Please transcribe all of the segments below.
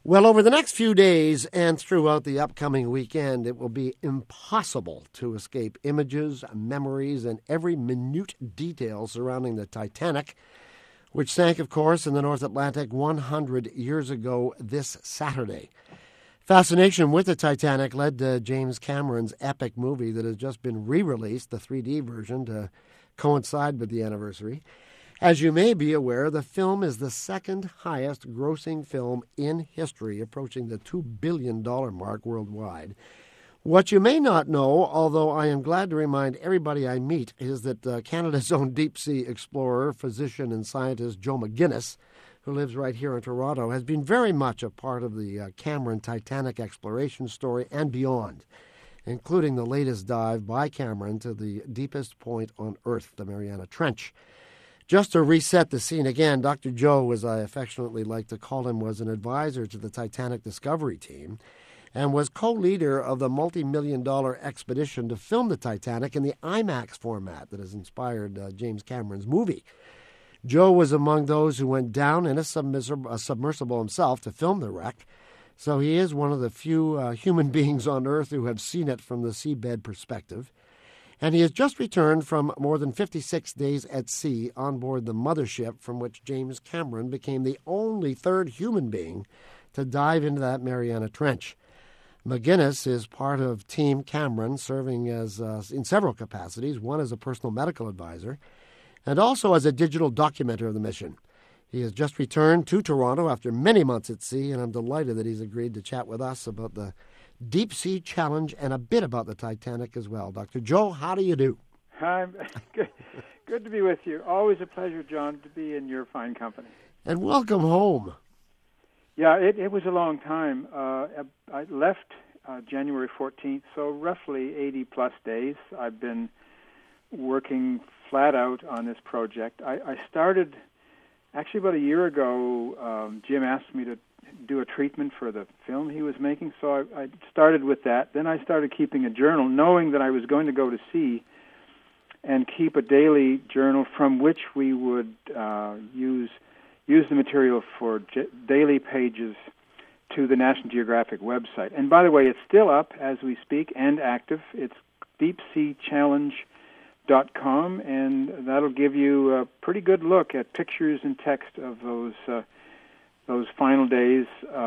Well, over the next few days and throughout the upcoming weekend, it will be impossible to escape images, memories, and every minute detail surrounding the Titanic, which sank, of course, in the North Atlantic 100 years ago this Saturday. Fascination with the Titanic led to James Cameron's epic movie that has just been re-released, the 3D version, to coincide with the anniversary. As you may be aware, the film is the second highest grossing film in history, approaching the $2 billion mark worldwide. What you may not know, although I am glad to remind everybody I meet, is that Canada's own deep-sea explorer, physician, and scientist Joe McGinnis, who lives right here in Toronto, has been very much a part of the Cameron Titanic exploration story and beyond, including the latest dive by Cameron to the deepest point on Earth, the Mariana Trench. Just to reset the scene again, Dr. Joe, as I affectionately like to call him, was an advisor to the Titanic Discovery Team and was co-leader of the multi-million-dollar expedition to film the Titanic in the IMAX format that has inspired James Cameron's movie. Joe was among those who went down in a submersible himself to film the wreck, so he is one of the few human beings on Earth who have seen it from the seabed perspective. And he has just returned from more than 56 days at sea on board the mothership from which James Cameron became the only third human being to dive into that Mariana Trench. McGinnis is part of Team Cameron, serving as in several capacities, one as a personal medical advisor, and also as a digital documenter of the mission. He has just returned to Toronto after many months at sea, and I'm delighted that he's agreed to chat with us about the Deep Sea Challenge and a bit about the Titanic as well. Dr. Joe, how do you do? I'm good to be with you. Always a pleasure, John, to be in your fine company. And welcome home. Yeah, it was a long time. I left January 14th, so roughly 80-plus days. I've been working flat out on this project. I started, actually about a year ago, Jim asked me to do a treatment for the film he was making, so I started with that. Then I started keeping a journal, knowing that I was going to go to sea and keep a daily journal from which we would use the material for daily pages to the National Geographic website. And by the way, it's still up as we speak and active. It's deepseachallenge.com, and that'll give you a pretty good look at pictures and text of those final days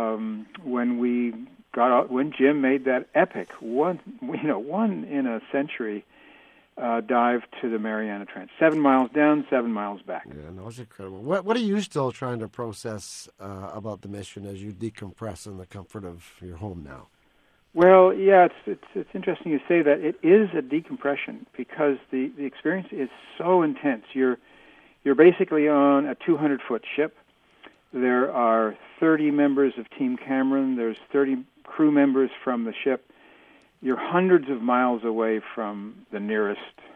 when Jim made that epic one in a century dive to the Mariana Trench. 7 miles down, 7 miles back. Yeah, no, it's incredible. What are you still trying to process about the mission as you decompress in the comfort of your home now? Well, yeah, it's interesting you say that. It is a decompression because the experience is so intense. You're basically on a 200-foot ship. There are 30 members of Team Cameron. There's 30 crew members from the ship. You're hundreds of miles away from the nearest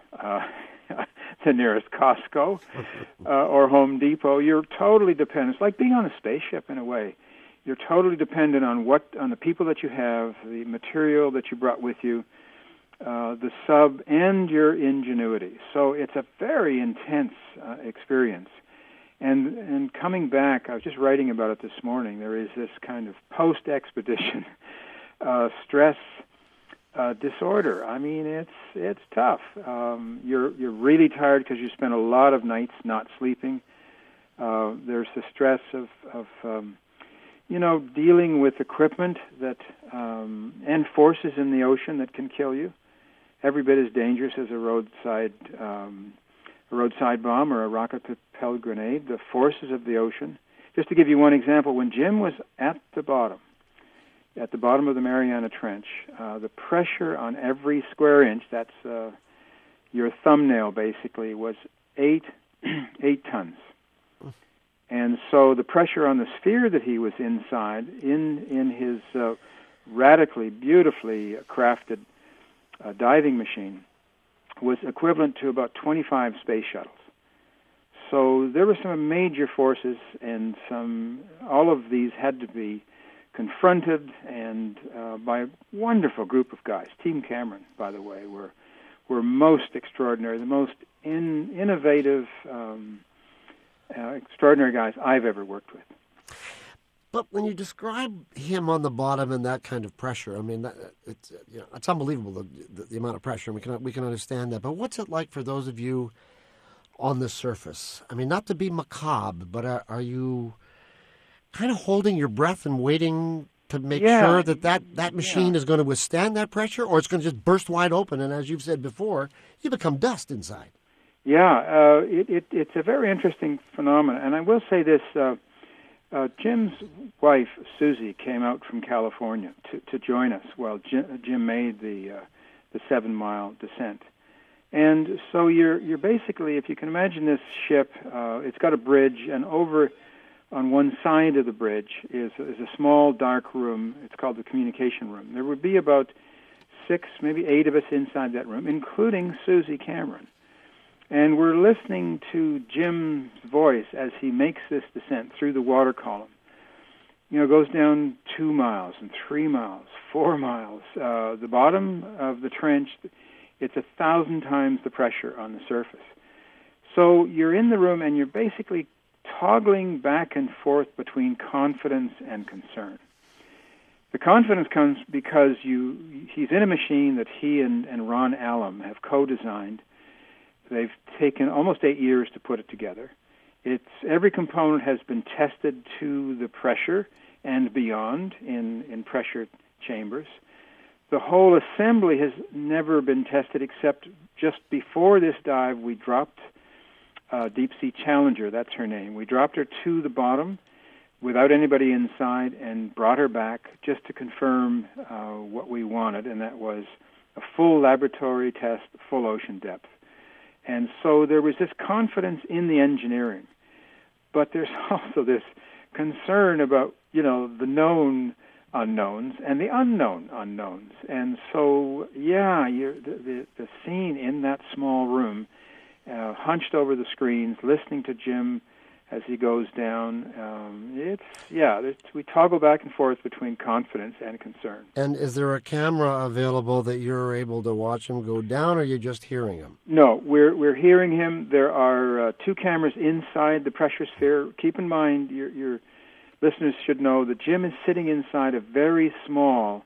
Costco or Home Depot. You're totally dependent. It's like being on a spaceship in a way. You're totally dependent on the people that you have, the material that you brought with you, the sub, and your ingenuity. So it's a very intense experience. And coming back, I was just writing about it this morning. There is this kind of post-expedition stress disorder. I mean, it's tough. You're really tired because you spent a lot of nights not sleeping. There's the stress of dealing with equipment that and forces in the ocean that can kill you. Every bit as dangerous as a roadside bomb or a rocket-propelled grenade. The forces of the ocean. Just to give you one example, when Jim was at the bottom of the Mariana Trench, the pressure on every square inch, that's your thumbnail basically, was 8 tons. And so the pressure on the sphere that he was inside, in his radically, beautifully crafted diving machine, was equivalent to about 25 space shuttles. So there were some major forces, and all of these had to be confronted, and by a wonderful group of guys. Team Cameron, by the way, were most extraordinary, the most innovative, extraordinary guys I've ever worked with. But when you describe him on the bottom and that kind of pressure, I mean, it's unbelievable the amount of pressure. We can understand that. But what's it like for those of you on the surface? I mean, not to be macabre, but are you kind of holding your breath and waiting to make sure that machine is going to withstand that pressure, or it's going to just burst wide open, and as you've said before, you become dust inside? Yeah, it's a very interesting phenomenon. And I will say this, Jim's wife, Susie, came out from California to join us while Jim made the 7-mile descent. And so you're basically, if you can imagine this ship, it's got a bridge, and over on one side of the bridge is a small dark room. It's called the communication room. There would be about 6, maybe 8 of us inside that room, including Susie Cameron. And we're listening to Jim's voice as he makes this descent through the water column. You know, goes down 2 miles and 3 miles, 4 miles. The bottom of the trench, it's 1,000 times the pressure on the surface. So you're in the room and you're basically toggling back and forth between confidence and concern. The confidence comes because he's in a machine that he and Ron Allum have co-designed. They've taken almost 8 years to put it together. Every component has been tested to the pressure and beyond in pressure chambers. The whole assembly has never been tested except just before this dive we dropped Deep Sea Challenger, that's her name. We dropped her to the bottom without anybody inside and brought her back just to confirm what we wanted, and that was a full laboratory test, full ocean depth. And so there was this confidence in the engineering, but there's also this concern about, the known unknowns and the unknown unknowns. And so, the scene in that small room, hunched over the screens, listening to Jim as he goes down. We toggle back and forth between confidence and concern. And is there a camera available that you're able to watch him go down, or are you just hearing him? No, we're hearing him. There are 2 cameras inside the pressure sphere. Keep in mind, your listeners should know that Jim is sitting inside a very small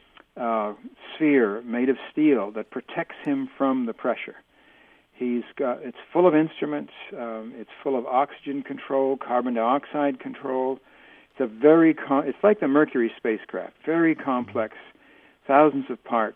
sphere made of steel that protects him from the pressure. It's full of instruments. It's full of oxygen control, carbon dioxide control. It's like the Mercury spacecraft, very complex, thousands of parts,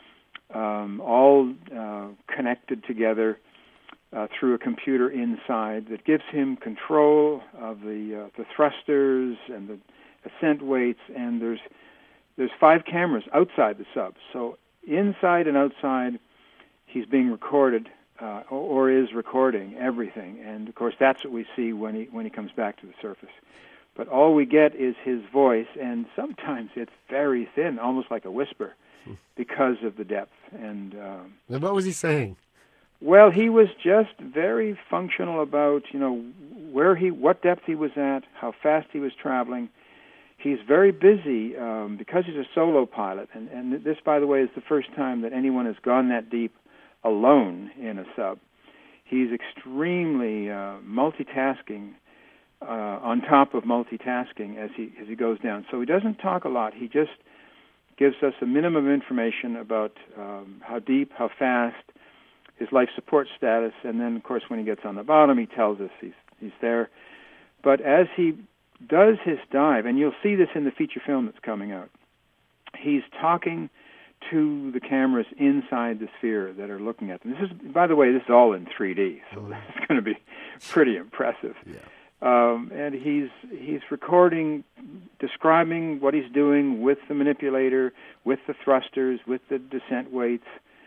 all connected together through a computer inside that gives him control of the thrusters and the ascent weights. And there's 5 cameras outside the sub. So inside and outside, he's being recorded. Or is recording everything, and of course that's what we see when he comes back to the surface. But all we get is his voice, and sometimes it's very thin, almost like a whisper, because of the depth. And what was he saying? Well, he was just very functional about what depth he was at, how fast he was traveling. He's very busy because he's a solo pilot, and this, by the way, is the first time that anyone has gone that deep alone in a sub. He's extremely multitasking, on top of multitasking as he goes down. So he doesn't talk a lot. He just gives us a minimum information about how deep, how fast, his life support status, and then, of course, when he gets on the bottom, he tells us he's there. But as he does his dive, and you'll see this in the feature film that's coming out, he's talking to the cameras inside the sphere that are looking at them. This is, by the way, this is all in 3D, so it's going to be pretty impressive. Yeah. And he's recording, describing what he's doing with the manipulator, with the thrusters, with the descent weights,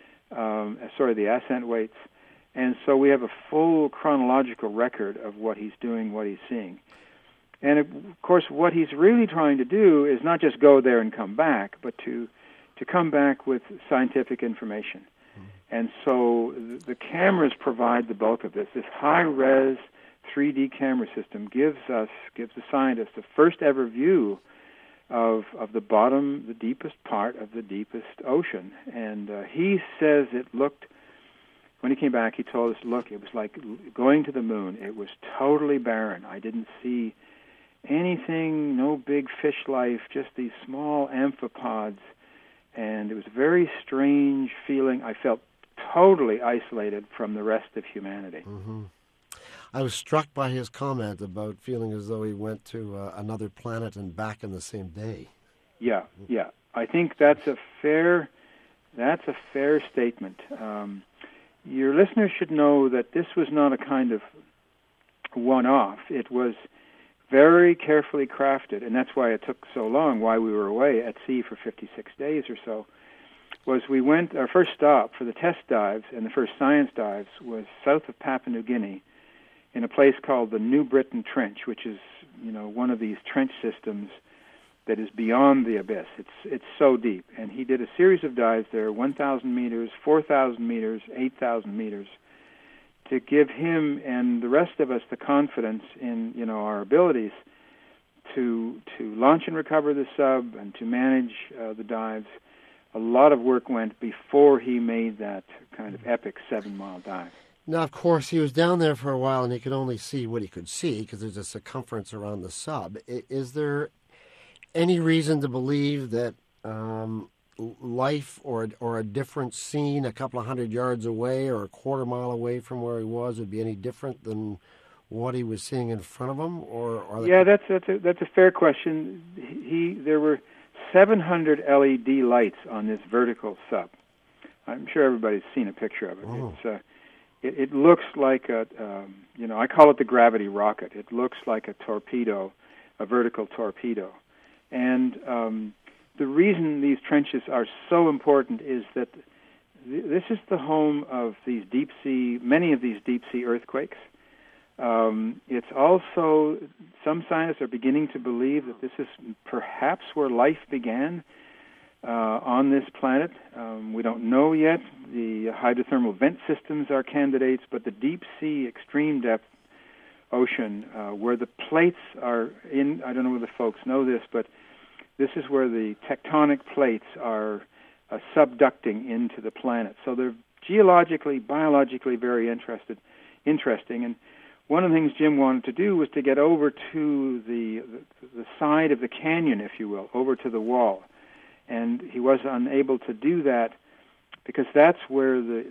the ascent weights. And so we have a full chronological record of what he's doing, what he's seeing. And, of course, what he's really trying to do is not just go there and come back, but to come back with scientific information. And so the cameras provide the bulk of this. This high-res 3D camera system gives the scientists the first ever view of the bottom, the deepest part of the deepest ocean. And he says it looked, when he came back, he told us, look, it was like going to the moon. It was totally barren. I didn't see anything, no big fish life, just these small amphipods. And it was a very strange feeling. I felt totally isolated from the rest of humanity. Mm-hmm. I was struck by his comment about feeling as though he went to another planet and back in the same day. Yeah. I think that's a fair statement. Your listeners should know that this was not a kind of one-off. It was very carefully crafted, and that's why it took so long, why we were away at sea for 56 days or so, was our first stop for the test dives and the first science dives was south of Papua New Guinea in a place called the New Britain Trench, which is, one of these trench systems that is beyond the abyss. It's so deep. And he did a series of dives there, 1,000 meters, 4,000 meters, 8,000 meters, to give him and the rest of us the confidence in, our abilities to launch and recover the sub and to manage the dives. A lot of work went before he made that kind of epic 7-mile dive. Now, of course, he was down there for a while and he could only see what he could see because there's a circumference around the sub. Is there any reason to believe that life or a different scene a couple of 100 yards away or a quarter mile away from where he was would be any different than what he was seeing in front of him? Yeah, that's a fair question. There were 700 LED lights on this vertical sub. I'm sure everybody's seen a picture of it. Oh. It looks like I call it the gravity rocket. It looks like a torpedo, a vertical torpedo. And the reason these trenches are so important is that this is the home of many of these deep sea earthquakes. It's also, some scientists are beginning to believe that this is perhaps where life began on this planet. We don't know yet. The hydrothermal vent systems are candidates, but the deep sea extreme depth ocean, where the plates are in, I don't know whether folks know this, but this is where the tectonic plates are subducting into the planet. So they're geologically, biologically very interesting. And one of the things Jim wanted to do was to get over to the side of the canyon, if you will, over to the wall. And he was unable to do that because that's where the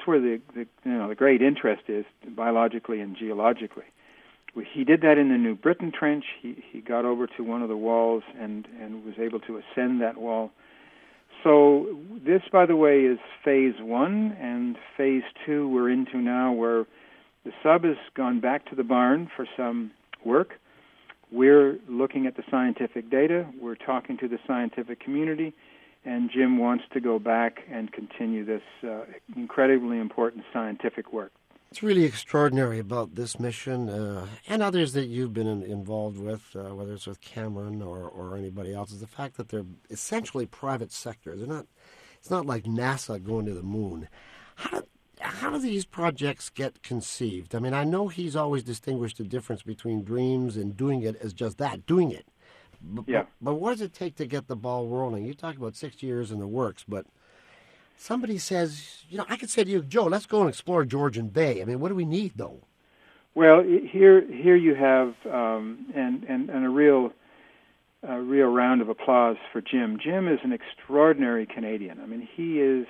great interest is, biologically and geologically. He did that in the New Britain Trench. He got over to one of the walls and was able to ascend that wall. So this, by the way, is phase 1, and phase 2 we're into now, where the sub has gone back to the barn for some work. We're looking at the scientific data. We're talking to the scientific community, and Jim wants to go back and continue this incredibly important scientific work. It's really extraordinary about this mission and others that you've been involved with, whether it's with Cameron or anybody else, is the fact that they're essentially private sector. It's not like NASA going to the moon. How do these projects get conceived? I mean, I know he's always distinguished the difference between dreams and doing it as just that, doing it. But what does it take to get the ball rolling? You talk about 6 years in the works, but somebody says, I could say to you, Joe, let's go and explore Georgian Bay. I mean, what do we need, though? Well, here you have and a real round of applause for Jim. Jim is an extraordinary Canadian. I mean, he is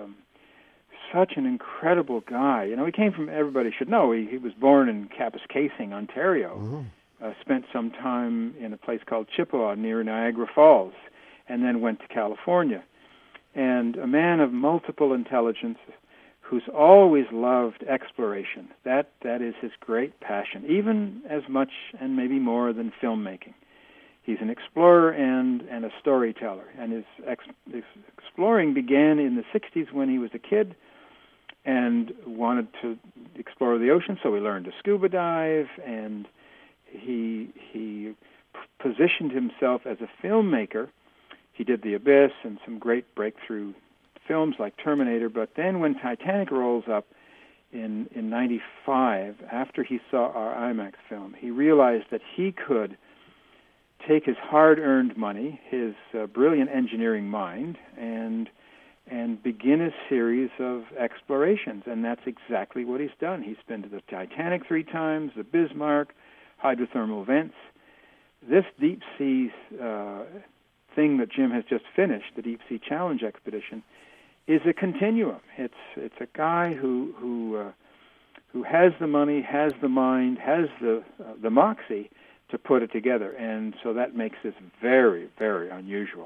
such an incredible guy. He came from, everybody should know, he was born in Kapuskasing, Ontario. Mm-hmm. Spent some time in a place called Chippewa near Niagara Falls, and then went to California. And a man of multiple intelligence who's always loved exploration. That is his great passion, even as much and maybe more than filmmaking. He's an explorer and a storyteller. And his exploring began in the 60s when he was a kid and wanted to explore the ocean, so he learned to scuba dive, and he positioned himself as a filmmaker. He did The Abyss and some great breakthrough films like Terminator, but then when Titanic rolls up in 95, after he saw our IMAX film, he realized that he could take his hard-earned money, his brilliant engineering mind, and begin a series of explorations, and that's exactly what he's done. He's been to the Titanic 3 times, the Bismarck, hydrothermal vents, this deep sea thing that Jim has just finished, the Deep Sea Challenge expedition, is a continuum. It's a guy who has the money, has the mind, has the moxie to put it together, and so that makes this very, very unusual.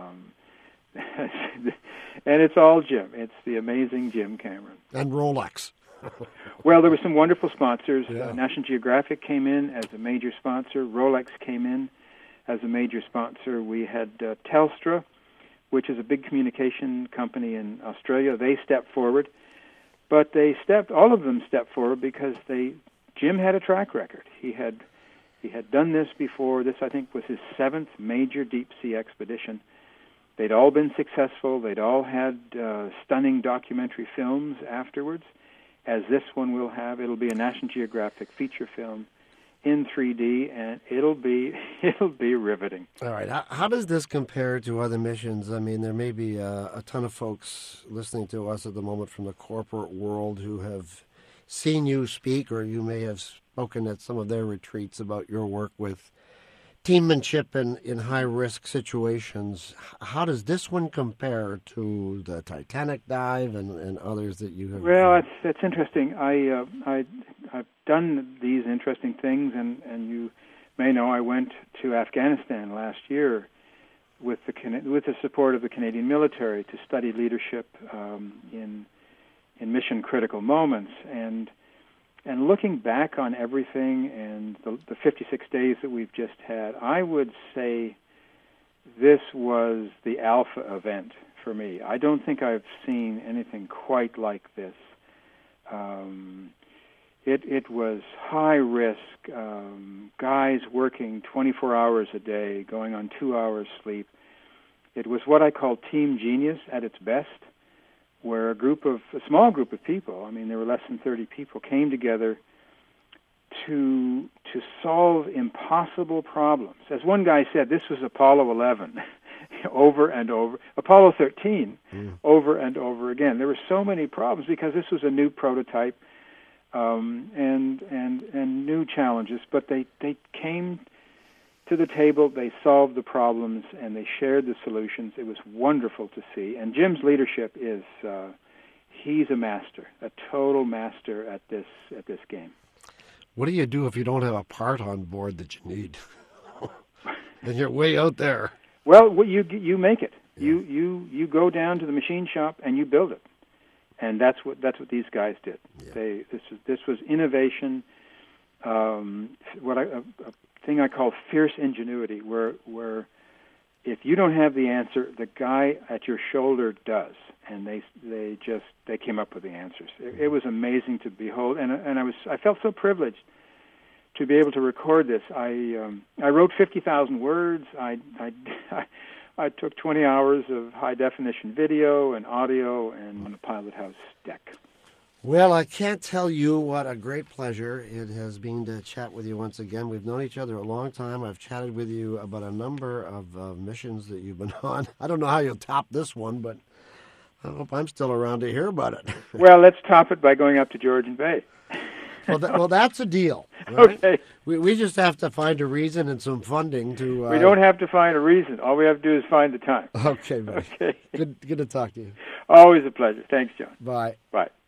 And it's all Jim. It's the amazing Jim Cameron. And Rolex. Well, there were some wonderful sponsors. Yeah. National Geographic came in as a major sponsor. Rolex came in as a major sponsor. We had Telstra, which is a big communication company in Australia. They stepped forward. But all of them stepped forward because Jim had a track record. He had done this before. This, I think, was his 7th major deep-sea expedition. They'd all been successful. They'd all had stunning documentary films afterwards, as this one will have. It'll be a National Geographic feature film in 3D, and it'll be riveting. All right. How does this compare to other missions? I mean, there may be a ton of folks listening to us at the moment from the corporate world who have seen you speak, or you may have spoken at some of their retreats about your work with teammanship in high-risk situations. How does this one compare to the Titanic dive and others that you have? Well, that's interesting. I've done these interesting things, and you may know I went to Afghanistan last year with the support of the Canadian military to study leadership in mission-critical moments. And looking back on everything and the 56 days that we've just had, I would say this was the alpha event for me. I don't think I've seen anything quite like this. It was high risk, guys working 24 hours a day, going on 2 hours sleep. It was what I call team genius at its best, where a small group of people, I mean there were less than 30 people, came together to solve impossible problems. As one guy said, this was Apollo 11 over and over, Apollo 13 over and over again. There were so many problems because this was a new prototype and new challenges, but they came to the table, they solved the problems, and they shared the solutions. It was wonderful to see. And Jim's leadership is, he's a master, a total master at this game. What do you do if you don't have a part on board that you need? And you're way out there. Well, you make it. Yeah. You go down to the machine shop and you build it. And that's what these guys did. Yeah. This was innovation, a thing I call fierce ingenuity, where if you don't have the answer, the guy at your shoulder does, and they came up with the answers. It was amazing to behold, and I felt so privileged to be able to record this. I wrote 50,000 words. I took 20 hours of high definition video and audio and on the Pilot House deck. Well, I can't tell you what a great pleasure it has been to chat with you once again. We've known each other a long time. I've chatted with you about a number of missions that you've been on. I don't know how you'll top this one, but I hope I'm still around to hear about it. Well, let's top it by going up to Georgian Bay. Well, that's a deal. Right? Okay. We just have to find a reason and some funding to... We don't have to find a reason. All we have to do is find the time. Okay, buddy. Okay. Good to talk to you. Always a pleasure. Thanks, John. Bye. Bye.